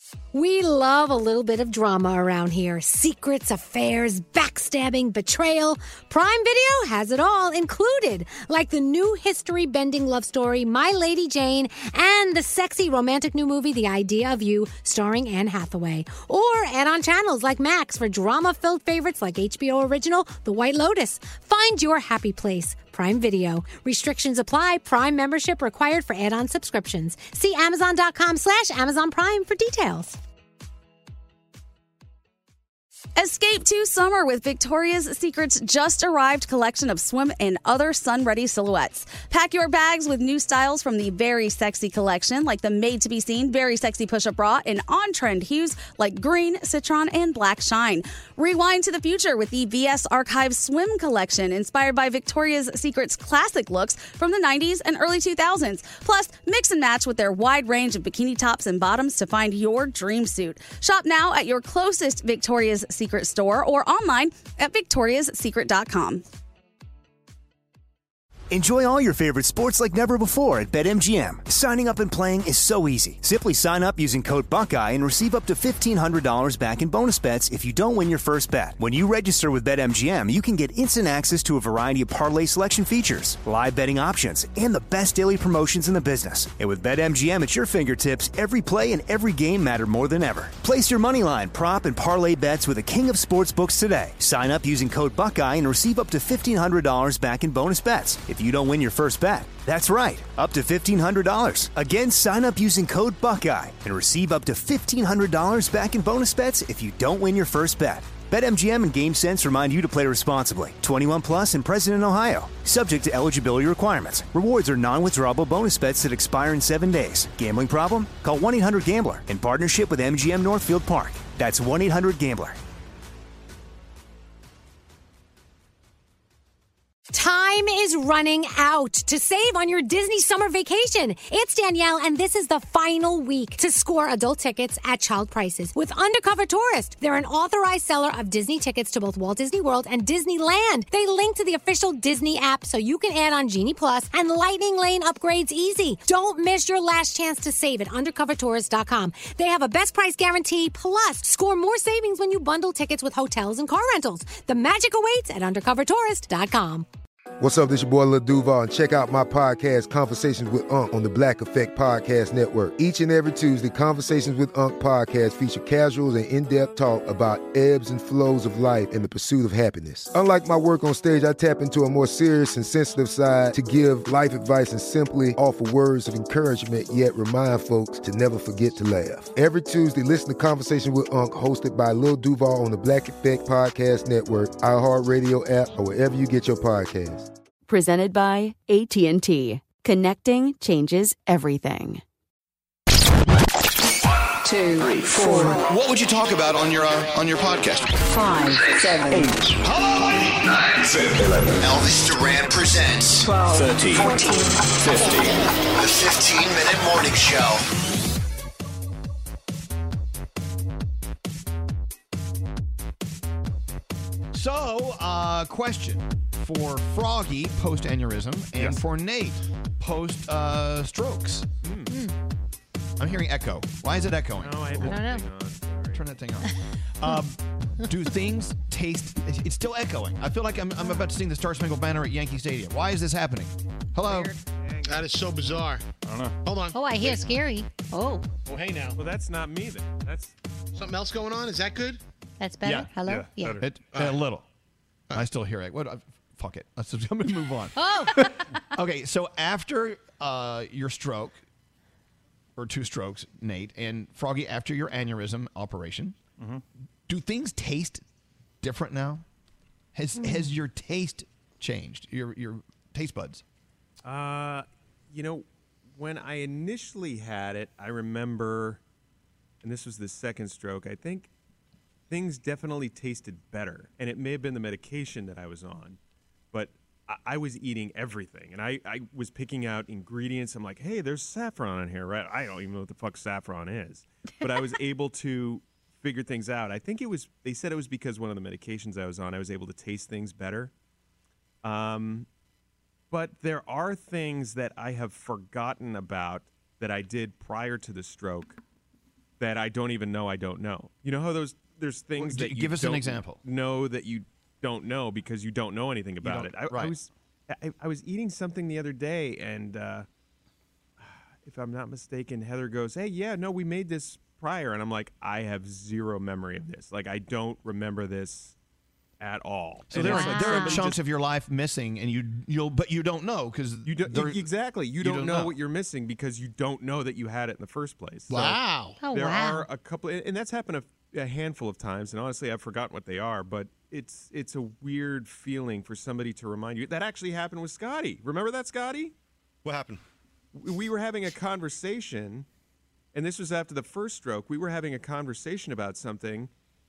We love a little bit of drama around here. Secrets, affairs, backstabbing, betrayal. Prime Video has it all included, like the new history-bending love story, My Lady Jane, and the sexy romantic new movie, The Idea of You, starring Anne Hathaway. Or add-on channels like Max for drama-filled favorites like HBO original, The White Lotus. Find your happy place. Prime Video. Restrictions apply. Prime membership required for add-on subscriptions. See Amazon.com/Amazon Prime for details. Escape to summer with Victoria's Secret's just arrived collection of swim and other sun-ready silhouettes. Pack your bags with new styles from the Very Sexy collection, like the made-to-be-seen Very Sexy push-up bra, and on-trend hues like green, citron, and black shine. Rewind to the future with the VS Archive swim collection, inspired by Victoria's Secret's classic looks from the 90s and early 2000s. Plus, mix and match with their wide range of bikini tops and bottoms to find your dream suit. Shop now at your closest Victoria's Secret store or online at victoriassecret.com. Enjoy all your favorite sports like never before at BetMGM. Signing up and playing is so easy. Simply sign up using code Buckeye and receive up to $1,500 back in bonus bets if you don't win your first bet. When you register with BetMGM, you can get instant access to a variety of parlay selection features, live betting options, and the best daily promotions in the business. And with BetMGM at your fingertips, every play and every game matter more than ever. Place your moneyline, prop, and parlay bets with the king of sportsbooks today. Sign up using code Buckeye and receive up to $1,500 back in bonus bets if you don't win your first bet. That's right, up to $1,500. Again, sign up using code Buckeye and receive up to $1,500 back in bonus bets if you don't win your first bet. BetMGM and GameSense remind you to play responsibly. 21 plus and present in Ohio. Subject to eligibility requirements. Rewards are non-withdrawable bonus bets that expire in 7 days. Gambling problem? Call 1-800-GAMBLER in partnership with MGM Northfield Park. That's 1-800-GAMBLER. Time is running out to save on your Disney summer vacation. It's Danielle, and this is the final week to score adult tickets at child prices with Undercover Tourist. They're an authorized seller of Disney tickets to both Walt Disney World and Disneyland. They link to the official Disney app so you can add on Genie Plus and Lightning Lane upgrades easy. Don't miss your last chance to save at undercovertourist.com. They have a best price guarantee, plus score more savings when you bundle tickets with hotels and car rentals. The magic awaits at undercovertourist.com. What's up, this your boy Lil Duval, and check out my podcast, Conversations with Unc, on the Black Effect Podcast Network. Each and every Tuesday, Conversations with Unc podcast feature casual and in-depth talk about ebbs and flows of life and the pursuit of happiness. Unlike my work on stage, I tap into a more serious and sensitive side to give life advice and simply offer words of encouragement, yet remind folks to never forget to laugh. Every Tuesday, listen to Conversation with Unc, hosted by Lil Duval on the Black Effect Podcast Network, iHeartRadio app, or wherever you get your podcasts. Presented by AT&T. Connecting changes everything. 2, 3, 4. What would you talk about on your podcast? 5, 7, 8. Hello, 9, 10, 11. Elvis Duran presents 12, 13, 14, 15. The 15-minute morning show. So, question for Froggy post-aneurysm and for Nate post-strokes. I'm hearing echo. Why is it echoing? I don't know. Turn that thing on. Do things taste... It's still echoing. I feel like I'm about to sing the Star Spangled Banner at Yankee Stadium. Why is this happening? Hello? Weird. That is so bizarre. I don't know. Hold on. Oh, I hear scary. Oh, hey now. Well, that's not me then. That's Something else going on? Is that good? that's better. Yeah, Hello? yeah, better. A little. I still hear it. Fuck it. I'm going to move on. Oh, Okay, so after your stroke, or 2 strokes, Nate, and Froggy, after your aneurysm operation, do things taste different now? Has your taste changed? Your taste buds? When I initially had it, I remember, and this was the second stroke, I think things definitely tasted better. And it may have been the medication that I was on, but I was eating everything. And I was picking out ingredients. I'm like, hey, there's saffron in here, right? I don't even know what the fuck saffron is. But I was able to figure things out. I think they said it was because one of the medications I was on, I was able to taste things better. But there are things that I have forgotten about that I did prior to the stroke that I don't even know I don't know. You know how there's things that you give us an don't example. know that you don't know because you don't know anything about it. Right. I was eating something the other day, and if I'm not mistaken, Heather goes, "Hey, yeah, no, we made this prior," and I'm like, I have zero memory of this. Like, I don't remember this at all. So And there it's like are somebody chunks just- of your life missing, and but you don't know because you don't exactly. You don't know what you're missing because you don't know that you had it in the first place. So Wow. Oh, there wow. are a couple, and that's happened a handful of times. And honestly, I've forgotten what they are. But it's a weird feeling for somebody to remind you. That actually happened with Scotty. Remember that, Scotty? What happened? We were having a conversation, and this was after the first stroke. We were having a conversation about something,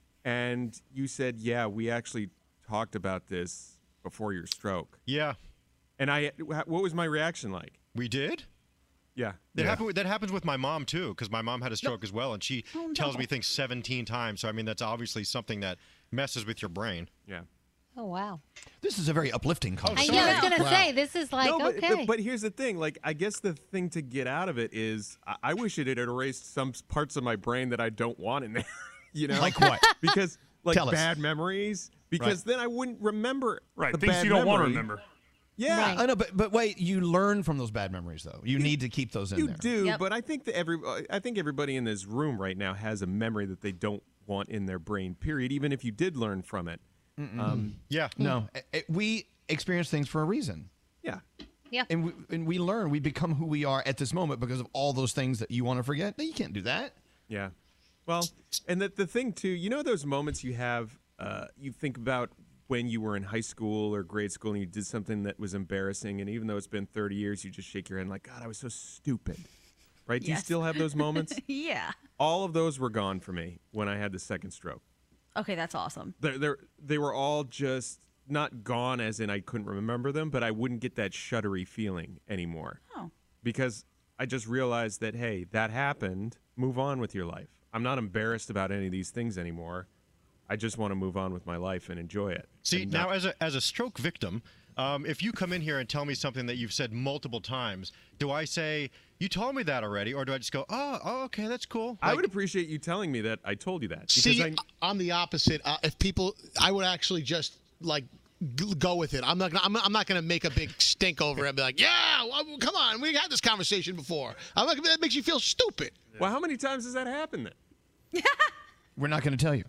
and you said, "Yeah, we actually talked about this before your stroke." Yeah. And what was my reaction like? We did? Yeah. That happens with my mom, too, because my mom had a stroke as well, and she tells me things 17 times. So, I mean, that's obviously something that messes with your brain. Yeah. Oh, wow. This is a very uplifting I conversation. know, I was going to say, this is like, No, but, okay. but here's the thing. Like, I guess the thing to get out of it is I wish it had erased some parts of my brain that I don't want in there. You know? Like what? Because, like, Tell us. bad memories. Because then I wouldn't remember the things bad you don't want to memory. remember. Yeah. I know, but wait, you learn from those bad memories, though. You need to keep those in You there. do, but I think that everybody in this room right now has a memory that they don't want in their brain, period, even if you did learn from it. Yeah. No, we experience things for a reason. Yeah. Yeah. And we learn, we become who we are at this moment because of all those things that you want to forget. No, you can't do that. Yeah. Well, and the thing, too, you know those moments you have, you think about when you were in high school or grade school and you did something that was embarrassing, and even though it's been 30 years, you just shake your head like, God, I was so stupid. Right? Do you Yes. still have those moments? Yeah. All of those were gone for me when I had the second stroke. Okay, that's awesome. They were all just not gone as in I couldn't remember them, but I wouldn't get that shuddery feeling anymore. Oh. Because I just realized that, hey, that happened. Move on with your life. I'm not embarrassed about any of these things anymore. I just want to move on with my life and enjoy it. See, now as a stroke victim, if you come in here and tell me something that you've said multiple times, do I say, you told me that already? Or do I just go, oh okay, that's cool? I would appreciate you telling me that I told you that. Because See, I'm the opposite. I would actually just like go with it. I'm not gonna make a big stink over it and be like, yeah, well, come on, we had this conversation before. That makes you feel stupid. Well, how many times has that happened then? We're not going to tell you.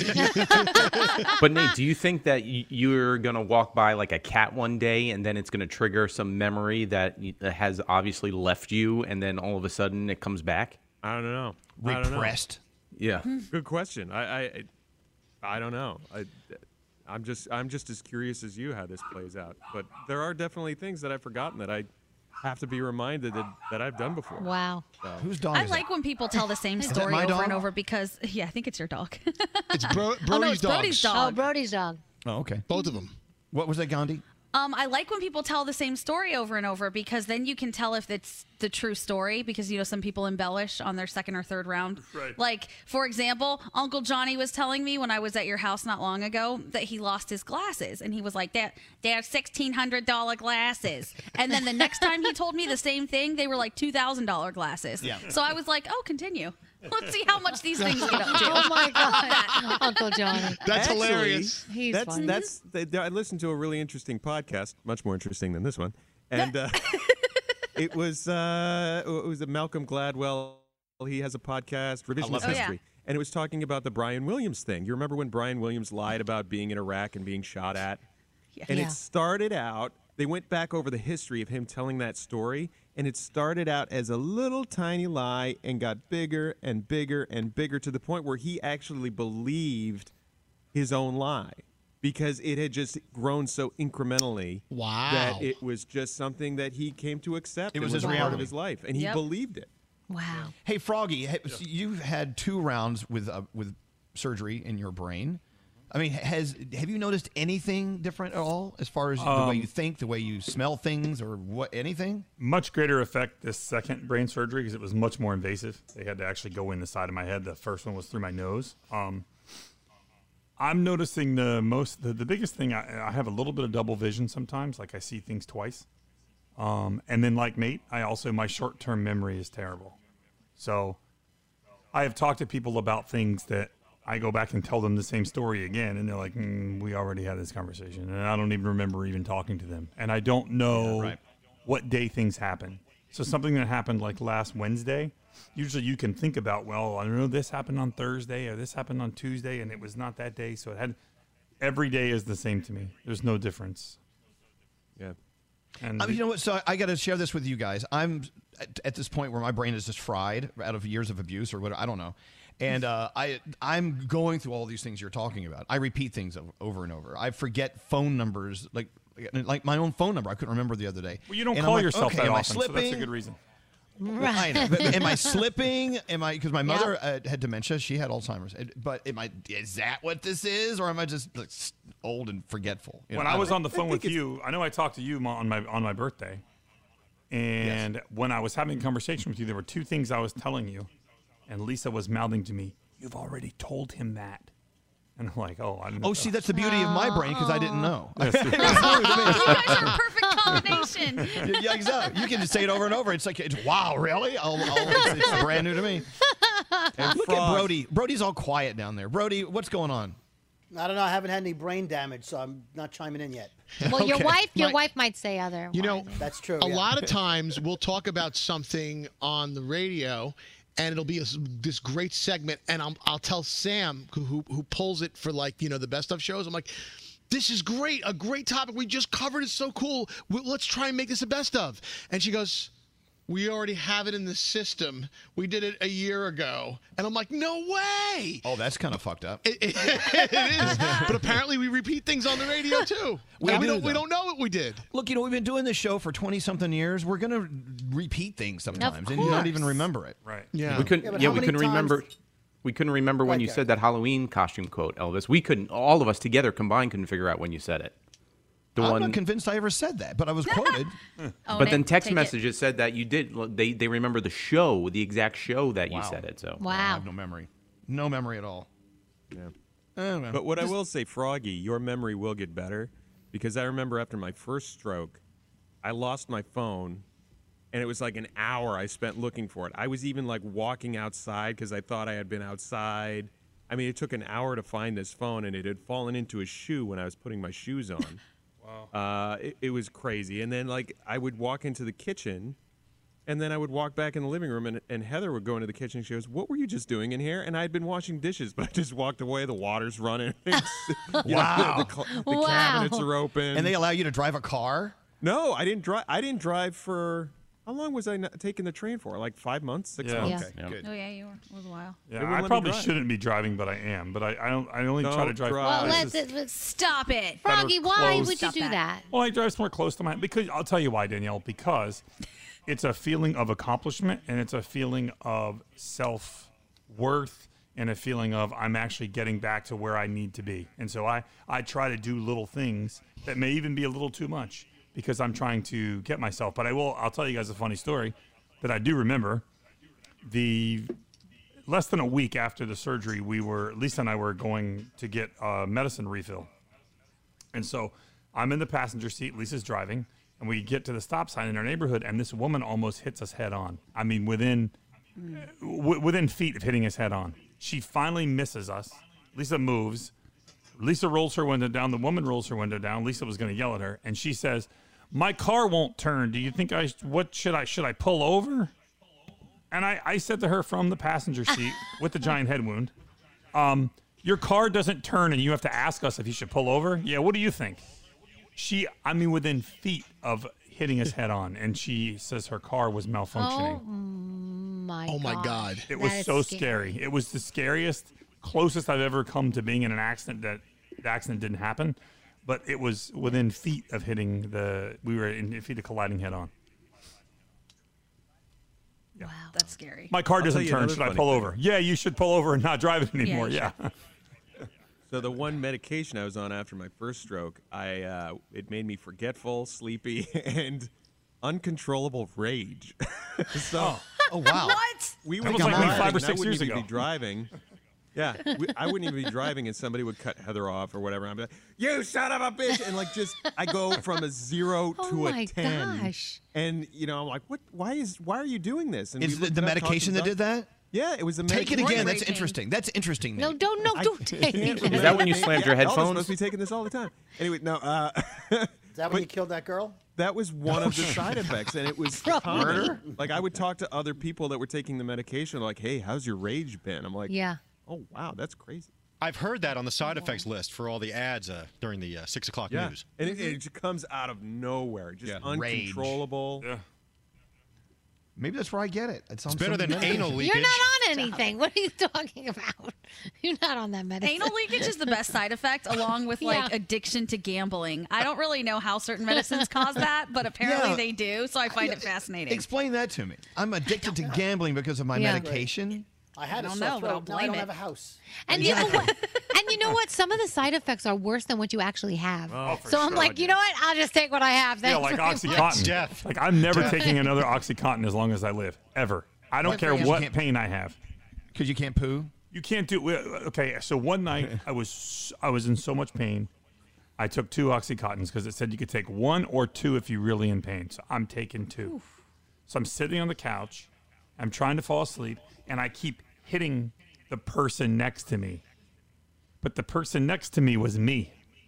But Nate, do you think that you're going to walk by like a cat one day and then it's going to trigger some memory that has obviously left you and then all of a sudden it comes back? I don't know. Repressed? Yeah. Good question. I don't know. I'm just as curious as you how this plays out. But there are definitely things that I've forgotten that I have to be reminded that I've done before. Wow. So. Whose dog I is like when people tell the same Is that story my over dog? and over because, yeah, I think it's your dog. It's Brody's Oh, no, it's dog. Brody's Oh, dog. Brody's dog. Oh, okay. Both of them. What was that, Gandhi? I like when people tell the same story over and over because then you can tell if it's the true story because, you know, some people embellish on their second or third round. Right. Like, for example, Uncle Johnny was telling me when I was at your house not long ago that he lost his glasses. And he was like, they're $1,600 glasses. And then the next time he told me the same thing, they were like $2,000 glasses. Yeah. So I was like, oh, continue. Let's see how much these things get up to. Oh, my God. Uncle Johnny. That's Actually, hilarious. He's funny. I listened to a really interesting podcast, much more interesting than this one, and it was a Malcolm Gladwell. He has a podcast, Revisionist History, and it was talking about the Brian Williams thing. You remember when Brian Williams lied about being in Iraq and being shot at? Yeah. And it started out. They went back over the history of him telling that story, and it started out as a little tiny lie and got bigger and bigger and bigger to the point where he actually believed his own lie because it had just grown so incrementally that it was just something that he came to accept. It was and his a part reality. of his life, and he believed it. Wow. Hey, Froggy, you've had 2 rounds with surgery in your brain. I mean, have you noticed anything different at all as far as the way you think, the way you smell things, or anything? Much greater effect this second brain surgery because it was much more invasive. They had to actually go in the side of my head. The first one was through my nose. I'm noticing the biggest thing. I have a little bit of double vision sometimes, like I see things twice. And then, like Nate, my short-term memory is terrible. So I have talked to people about things that I go back and tell them the same story again, and they're like, we already had this conversation, and I don't even remember even talking to them. And I don't know what day things happen. So something that happened like last Wednesday, usually you can think about, well, I know this happened on Thursday or this happened on Tuesday, and it was not that day. So every day is the same to me. There's no difference. Yeah. And you know what? So I got to share this with you guys. I'm at this point where my brain is just fried out of years of abuse or whatever. I don't know. And I'm going through all these things you're talking about. I repeat things over and over. I forget phone numbers, like my own phone number. I couldn't remember the other day. Well, you don't And call I'm like, yourself okay, that am I often, so slipping? that's a good reason. I know. But am I slipping? Because my mother had dementia. She had Alzheimer's. But is that what this is, or am I just like, old and forgetful? You When know, I was don't on the phone with you, I know I talked to you on my birthday, and when I was having a conversation with you, there were two things I was telling you, and Lisa was mouthing to me, "You've already told him that," and I'm like, "Oh, I didn't." Oh, see, that's the beauty of my brain because I didn't know. You guys are a perfect combination. Yeah, exactly. You can just say it over and over. It's like, wow, really? It's brand new to me. And look at Brody. Brody's all quiet down there. Brody, what's going on? I don't know. I haven't had any brain damage, so I'm not chiming in yet. Well, your wife might say other. You know, that's true. A lot of times we'll talk about something on the radio, and it'll be this great segment, and I'll tell Sam, who pulls it for the best of shows. I'm like, this is great, a great topic. We just covered it, so cool. Let's try and make this a best of. And she goes, we already have it in the system. We did it a year ago. And I'm like, no way. Oh, that's kind of fucked up. It is. But apparently we repeat things on the radio, too. We don't know what we did. Look, we've been doing this show for 20-something years. We're going to repeat things sometimes and not even remember it. Right. Yeah. We couldn't remember. We couldn't remember when you said that Halloween costume quote, Elvis. We couldn't. All of us together combined couldn't figure out when you said it. I'm not convinced I ever said that, but I was quoted. But then text messages said that you did. They remember the show, the exact show that you said it. So I have no memory. No memory at all. Yeah. But what I will say, Froggy, your memory will get better, because I remember after my first stroke, I lost my phone, and it was like an hour I spent looking for it. I was even like walking outside because I thought I had been outside. I mean, it took an hour to find this phone, and it had fallen into a shoe when I was putting my shoes on. Wow. It was crazy. And then, I would walk into the kitchen, and then I would walk back in the living room, and Heather would go into the kitchen, and she goes, what were you just doing in here? And I had been washing dishes, but I just walked away. The water's running. Wow. The cabinets are open. And they allow you to drive a car? No, I didn't drive. I didn't drive for... How long was I taking the train for? Like 5 months, 6 months? Okay, good. Oh, yeah, you were. It was a while. Yeah, I probably shouldn't be driving, but I am. But I only try to drive. Well, let's stop it. Froggy, why would you do that? Well, I drive somewhere close to my... Because I'll tell you why, Danielle. Because it's a feeling of accomplishment, and it's a feeling of self-worth, and a feeling of I'm actually getting back to where I need to be. And so I try to do little things that may even be a little too much, because I'm trying to get myself. But I'll tell you guys a funny story that I do remember. Less than a week after the surgery, Lisa and I were going to get a medicine refill. And so I'm in the passenger seat, Lisa's driving, and we get to the stop sign in our neighborhood, and this woman almost hits us head on. I mean, within feet of hitting us head on. She finally misses us. Lisa moves. Lisa rolls her window down. The woman rolls her window down. Lisa was going to yell at her, and she says, my car won't turn. Do you think should I pull over? And I said to her from the passenger seat with the giant head wound, your car doesn't turn and you have to ask us if you should pull over? Yeah, what do you think? Within feet of hitting us head on, and she says her car was malfunctioning. Oh my God. It was so scary. It was the scariest, closest I've ever come to being in an accident that the accident didn't happen. But it was within feet of hitting we were in feet of colliding head on. Wow, that's scary. My car doesn't turn. Should I pull over? Yeah, you should pull over and not drive it anymore. Yeah. So the one medication I was on after my first stroke, it made me forgetful, sleepy, and uncontrollable rage. Oh wow! What? We that would was be like driving, 5 or 6 years be ago. Driving. Yeah, I wouldn't even be driving, and somebody would cut Heather off or whatever. I'd be like, "You son of a bitch!" And I go from a 0 to a 10. Gosh. And I'm like, "What? Why are you doing this?" And is the medication that did that? Yeah, it was a Take it medication. again. That's interesting. That's interesting. No, Nate. don't take it. Is that when you slammed your Elvis headphones? must be taking this all the time. Anyway, no. Is that when you killed that girl? That was one of the side effects, and it was common. Murder? Like, I would talk to other people that were taking the medication, like, hey, how's your rage been? I'm like, Yeah. oh, wow, that's crazy. I've heard that on the side effects list for all the ads during the 6 o'clock news. And it just comes out of nowhere, just Rage. uncontrollable. Yeah. Maybe that's where I get it. It's better than anal leakage. You're not on anything. What are you talking about? You're not on that medicine. Anal leakage is the best side effect, along with like Yeah. addiction to gambling. I don't really know how certain medicines cause that, but apparently Yeah. they do. So I find it fascinating. Explain that to me. I'm addicted to gambling because of my Yeah. medication. I had a don't sore know, but I'll throat. Now I blame don't it. have a house. And you know what? And you know what? Some of the side effects are worse than what you actually have. Oh, for so I'm sure. like, you know what? I'll just take what I have. Yeah, Thanks like very much. OxyContin. Death. Like I'm never taking another OxyContin as long as I live, ever. I don't care You what can't- pain I have. Because you can't poo. You can't do. Okay, so one night I was in so much pain, I took 2 OxyContins because it said you could take 1 or 2 if you're really in pain. So I'm taking 2. So I'm sitting on the couch, I'm trying to fall asleep, and I keep hitting the person next to me. But the person next to me was me.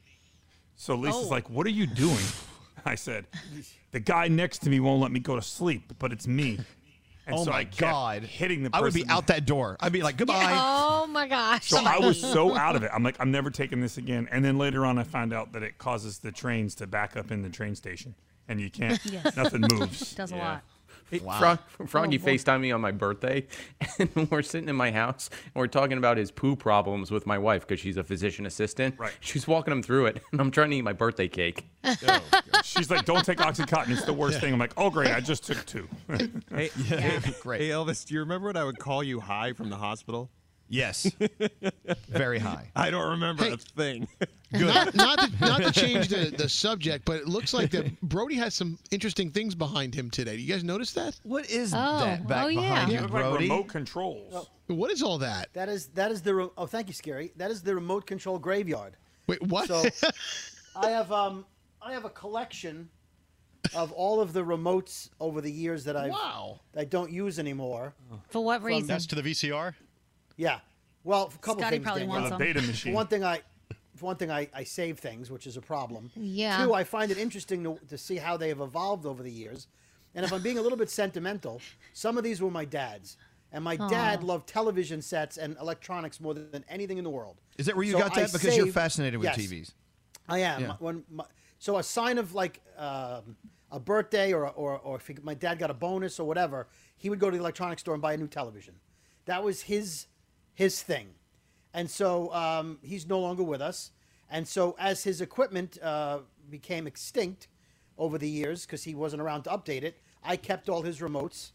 So Lisa's like, "What are you doing?" I said, "The guy next to me won't let me go to sleep, but it's me." And Oh so my I kept God. hitting the I person. would be out that door. I'd be like, goodbye. Oh my gosh. So I was so out of it. I'm like, I'm never taking this again. And then later on, I found out that it causes the trains to back up in the train station, and you can't. Nothing moves. Does a lot. Hey, Froggy FaceTimed me on my birthday, and we're sitting in my house, and we're talking about his poo problems with my wife because she's a physician assistant. Right. She's walking him through it, and I'm trying to eat my birthday cake. She's like, "Don't take OxyContin. It's the worst thing." I'm like, "Oh, great. I just took 2." Hey, Great. Hey, Elvis, do you remember when I would call you high from the hospital? Yes. Very high. I don't remember a thing. Good. Not to change the subject, but it looks like that Brody has some interesting things behind him today. Do you guys notice that? What is Oh, that back oh, yeah. behind They you, look like Brody? remote controls. What is all that? That is the oh, thank you, Scary. That is the remote control graveyard. Wait, what? So I have a collection of all of the remotes over the years that I don't use anymore. For what reason? That's to the VCR? Yeah. Well, a couple Scotty things. probably Danielle. wants A beta machine. For one thing, I save things, which is a problem. Yeah. 2, I find it interesting to see how they have evolved over the years. And if I'm being a little bit sentimental, some of these were my dad's. And my dad loved television sets and electronics more than anything in the world. Is that where you So got I that? Because you're saved- fascinated with yes, TVs. I am. Yeah. So a sign of like a birthday or if my dad got a bonus or whatever, he would go to the electronics store and buy a new television. That was his thing. And so he's no longer with us. And so as his equipment became extinct over the years because he wasn't around to update it, I kept all his remotes.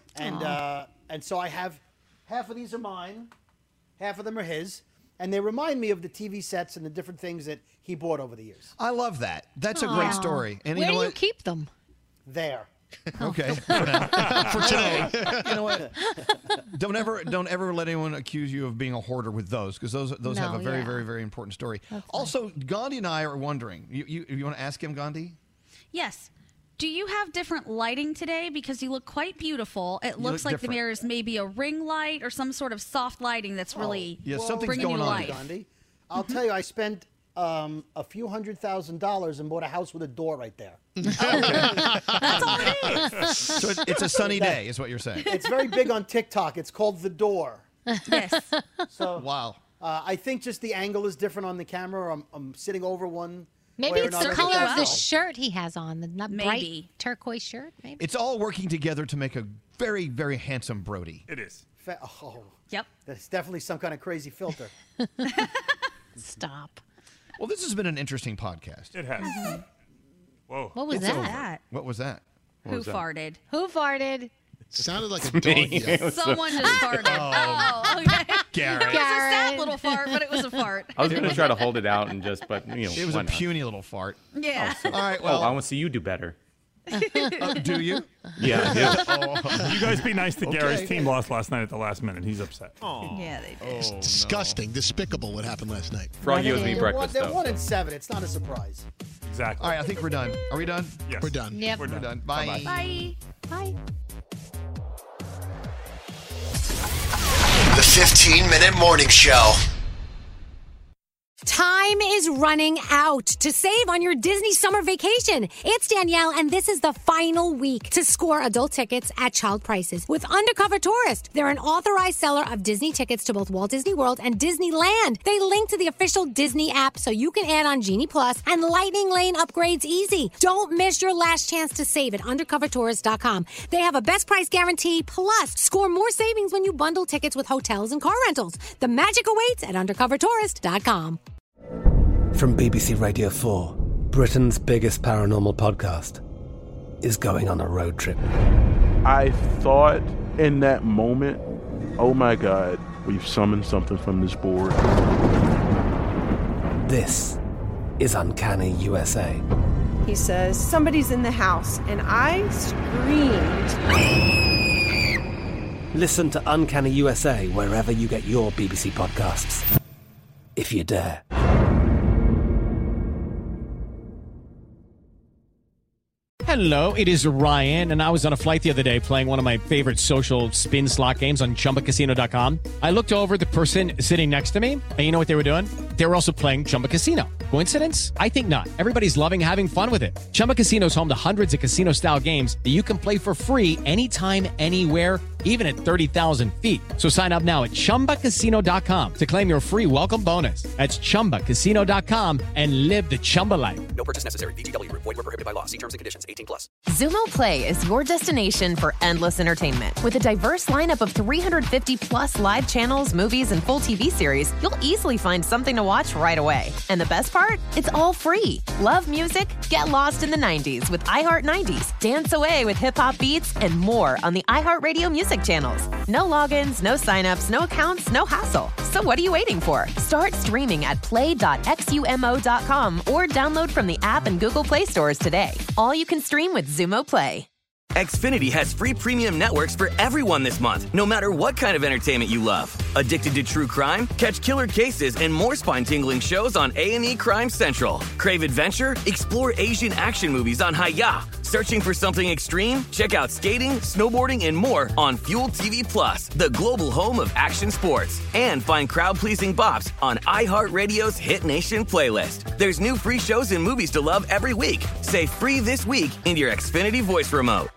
And so I have half of these are mine, half of them are his. And they remind me of the TV sets and the different things that he bought over the years. I love that. That's a great story. And Where you know do you what? keep them? There. Okay. For today. You know what? Don't ever let anyone accuse you of being a hoarder with those, because those have a very, very, very important story. Also, Gandhi and I are wondering. You want to ask him, Gandhi? Yes. Do you have different lighting today? Because you look quite beautiful. It looks look like different. there's maybe a ring light or some sort of soft lighting that's really something's bringing going you on. life. Gandhi. I'll tell you, I spent a few $100,000 and bought a house with a door right there. That's all it is. So it's a sunny day, is what you're saying. It's very big on TikTok. It's called The Door. Yes. So Wow. I think just the angle is different on the camera. Or I'm sitting over one. Maybe way or it's the another. color of the Well. shirt he has on, the not bright Maybe. turquoise shirt. Maybe. It's all working together to make a very, very handsome Brody. It is. Oh, Yep. that's definitely some kind of crazy filter. Stop. Well, this has been an interesting podcast. It has. Whoa. What was It's that? over. What was that? Who farted? Who farted? Sounded like a dog. yell. Someone just farted. Oh, okay. Garrett. It was a sad little fart, but it was a fart. I was going to try to hold it out and just, but you know, It was why a not? puny little fart. Yeah. All right, Well, I well, want to see you do better. do you? Yeah. yeah. You guys be nice to Okay. Gary's team lost last night at the last minute. He's upset. Yeah, they did. It's disgusting, despicable what happened last night. Froggy owes me They're breakfast, They're though. 1-7. It's not a surprise. Exactly. All right, I think we're done. Are we done? Yes. We're done. Yep. We're We're done. done. Bye. Bye. Bye. 15-minute morning show. Time is running out to save on your Disney summer vacation. It's Danielle, and this is the final week to score adult tickets at child prices with Undercover Tourist. They're an authorized seller of Disney tickets to both Walt Disney World and Disneyland. They link to the official Disney app so you can add on Genie Plus and Lightning Lane upgrades easy. Don't miss your last chance to save at undercovertourist.com. They have a best price guarantee, plus score more savings when you bundle tickets with hotels and car rentals. The magic awaits at undercovertourist.com. From BBC Radio 4, Britain's biggest paranormal podcast is going on a road trip. I thought in that moment, oh my God, we've summoned something from this board. This is Uncanny USA. He says, somebody's in the house, and I screamed. Listen to Uncanny USA wherever you get your BBC podcasts, if you dare. Hello, it is Ryan, and I was on a flight the other day playing one of my favorite social spin slot games on ChumbaCasino.com. I looked over at the person sitting next to me, and you know what they were doing? They were also playing Chumba Casino. Coincidence? I think not. Everybody's loving having fun with it. Chumba Casino is home to hundreds of casino-style games that you can play for free anytime, anywhere, even at 30,000 feet. So sign up now at ChumbaCasino.com to claim your free welcome bonus. That's ChumbaCasino.com and live the Chumba life. No purchase necessary. VGW. Void where prohibited by law. See terms and conditions. 18+. Xumo Play is your destination for endless entertainment. With a diverse lineup of 350+ live channels, movies, and full TV series, you'll easily find something to watch right away. And the best part? It's all free. Love music? Get lost in the 90s with iHeart 90s. Dance away with hip-hop beats and more on the iHeartRadio music channels. No logins, no signups, no accounts, no hassle. So what are you waiting for? Start streaming at play.xumo.com or download from the app and Google Play stores today. All you can stream with Xumo Play. Xfinity has free premium networks for everyone this month, no matter what kind of entertainment you love. Addicted to true crime? Catch killer cases and more spine-tingling shows on A&E Crime Central. Crave adventure? Explore Asian action movies on Hi-Ya. Searching for something extreme? Check out skating, snowboarding, and more on Fuel TV Plus, the global home of action sports. And find crowd-pleasing bops on iHeartRadio's Hit Nation playlist. There's new free shows and movies to love every week. Say free this week in your Xfinity voice remote.